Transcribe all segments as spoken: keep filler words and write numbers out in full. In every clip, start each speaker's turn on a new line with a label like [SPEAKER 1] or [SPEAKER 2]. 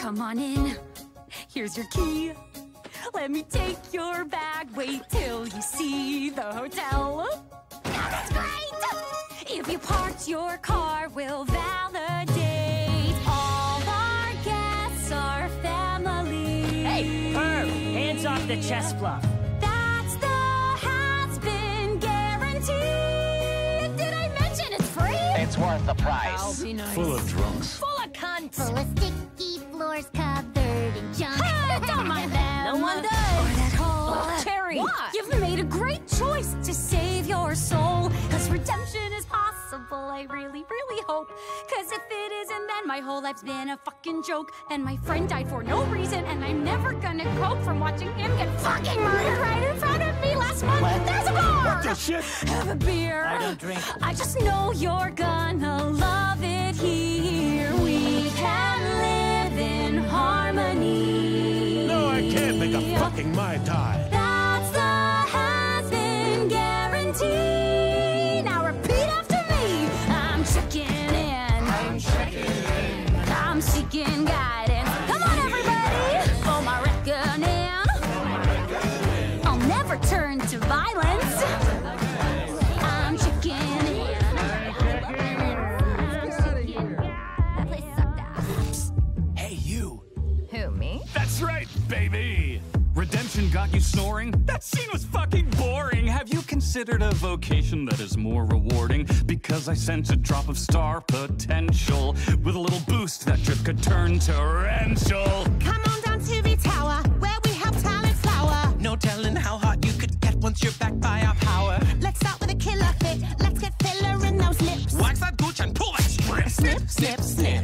[SPEAKER 1] Come on in. Here's your key. Let me take your bag. Wait till you see the hotel. Now that's great! If you parked your car, we'll validate. All our guests are family.
[SPEAKER 2] Hey, Herb! Hands off the chest fluff.
[SPEAKER 1] That's the has-been guarantee. Did I mention it's free?
[SPEAKER 3] It's worth the price.
[SPEAKER 1] I'll be nice.
[SPEAKER 4] Full of drunks.
[SPEAKER 1] Full of cunts.
[SPEAKER 5] Full of sticky floors covered in junk.
[SPEAKER 1] Ah, don't mind them.
[SPEAKER 2] No one does.
[SPEAKER 1] Or that hole.
[SPEAKER 2] Oh, Terry.
[SPEAKER 1] What? You've made a great choice to save your soul. Cause redemption is possible, I really, really hope. Cause if it isn't, then my whole life's been a fucking joke. And my friend died for no reason, and I'm never gonna cope from watching him get fucking murdered right in front of me last month.
[SPEAKER 4] What?
[SPEAKER 1] There's a bar!
[SPEAKER 4] What the shit?
[SPEAKER 1] Have a beer.
[SPEAKER 2] I don't drink.
[SPEAKER 1] I just know you're gonna love it here. We can live in harmony.
[SPEAKER 4] No, I can't make a fucking Mai Tai.
[SPEAKER 1] That's the has-been guarantee. Now repeat after me. I'm checking in. I'm checking in. I'm seeking guidance. Come on, everybody. For my reckoning. I'll never turn to violence. I'm checking in. I'm checking in. That place sucked ass.
[SPEAKER 4] Hey, you.
[SPEAKER 6] Who, me?
[SPEAKER 4] That's right, baby. Redemption got you snoring? That scene was fucking boring. Have you considered a vocation that is more rewarding? Because I sense a drop of star potential. With a little boost, that trip could turn torrential.
[SPEAKER 7] Come on down to the tower, where we have talent flower.
[SPEAKER 8] No telling how hot you could get once you're backed by our power.
[SPEAKER 7] Let's start with a killer fit. Let's get filler in those lips.
[SPEAKER 8] Wax that gooch and pull that strip.
[SPEAKER 7] Snip, snip, snip.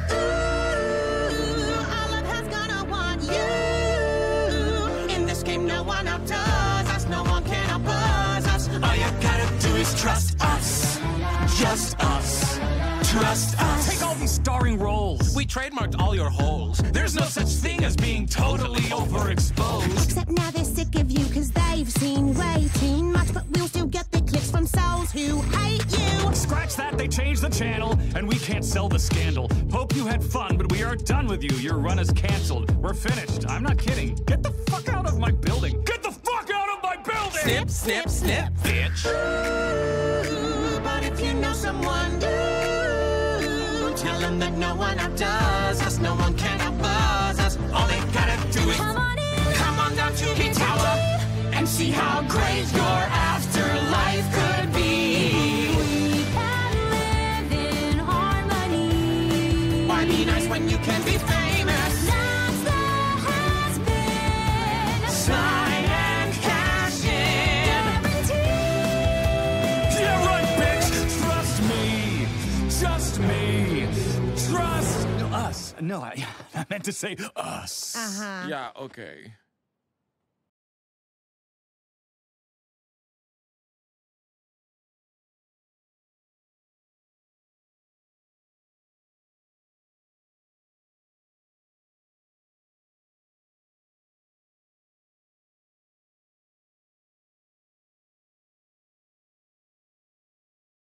[SPEAKER 7] Ooh, all of us gonna want you.
[SPEAKER 8] In this game, no one outdoes us. No one can oppose us. All you gotta do is trust us. Just us. Trust us.
[SPEAKER 4] Take all these starring roles.
[SPEAKER 8] We trademarked all your holes. There's no such thing as being totally overexposed.
[SPEAKER 7] Except now they're sick of you, cause they've seen way too much. But we'll still get the clicks from souls who hate you.
[SPEAKER 4] Scratch that, they changed the channel, and we can't sell the scandal. Hope you had fun, but we are done with you. Your run is canceled. We're finished. I'm not kidding. Get the fuck out of my building. Get the fuck out of my building!
[SPEAKER 8] Snip, snip, snip, bitch.
[SPEAKER 7] Ooh, but if you know someone new,
[SPEAKER 8] Tell them that no one outdoes us. No one can outbuzz us. All they gotta do is
[SPEAKER 1] Come on in.
[SPEAKER 8] come on down to the tower and see how great your afterlife could be.
[SPEAKER 1] We can live in harmony.
[SPEAKER 8] Why be nice when you can be famous?
[SPEAKER 1] That's the has-been
[SPEAKER 8] Sign and cash in.
[SPEAKER 1] guarantee.
[SPEAKER 4] Yeah, right, bitch! Trust me! Just me! Trust us! No, I, I meant to say us.
[SPEAKER 7] uh-huh.
[SPEAKER 9] Yeah, okay.